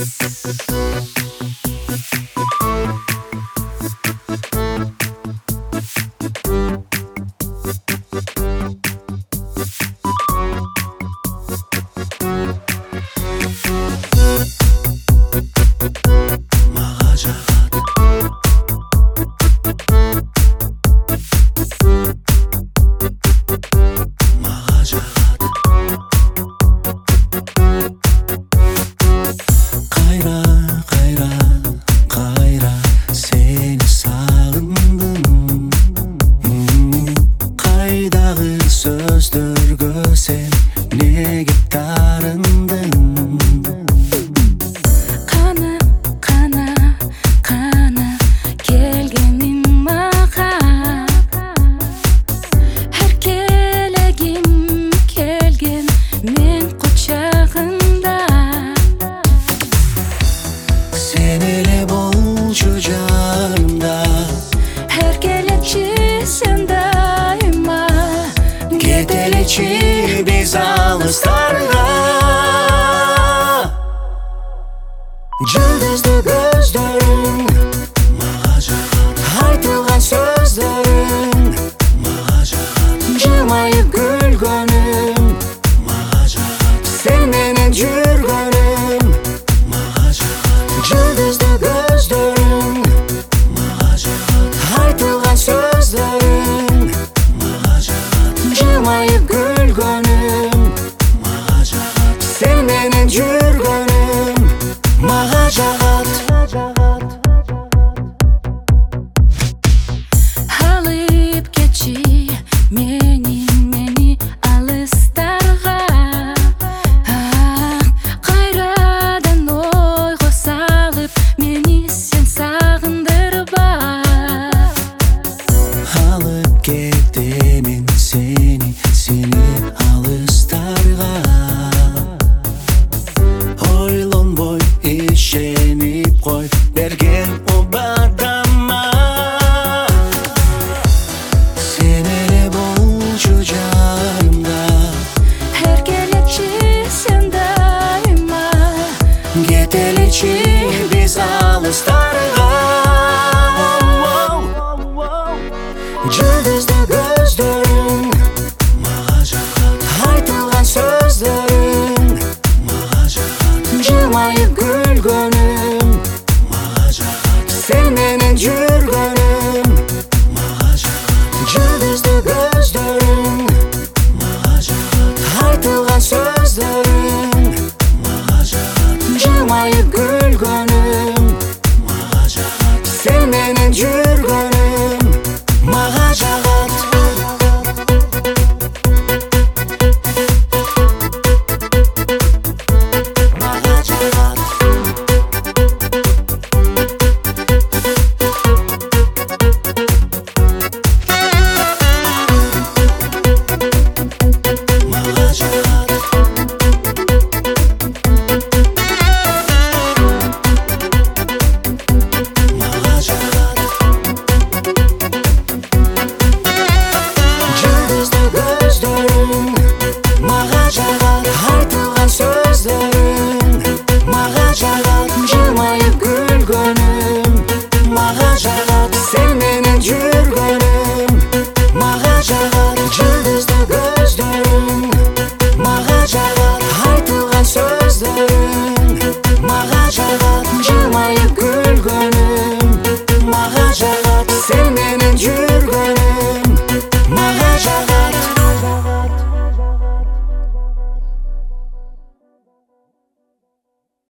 Sözdөргө сен неге тарындың? Қана келгенің маған, еркелегім келген мен құшағында. Сен эле болчу жанымда, Еркелечи сен дайыма, кетеличи биз алыстарга. Жылдызды көздөрүң мага жагат, айтылган сөздөрүң мага жагат, жымайып күлгөнүң мага жагат, сен менен жүргөнүм мага жагат. Жылдызды көздөрүң мага жагат, айтылган сөздөрүң мага жагат, жымайып күлгөнүм мага жагат, сен менен жүргөнүм мага жагат. алып кетчи мени алыстарга. Кайрадан ойго салып мени сен сагындырба. Алып кетемин сени алыстарга. Ойлонбой ишенип кой берген убадама. Сен эле болчу жанымда, Еркелечи сен дайыма, кетеличи биз алыстарга.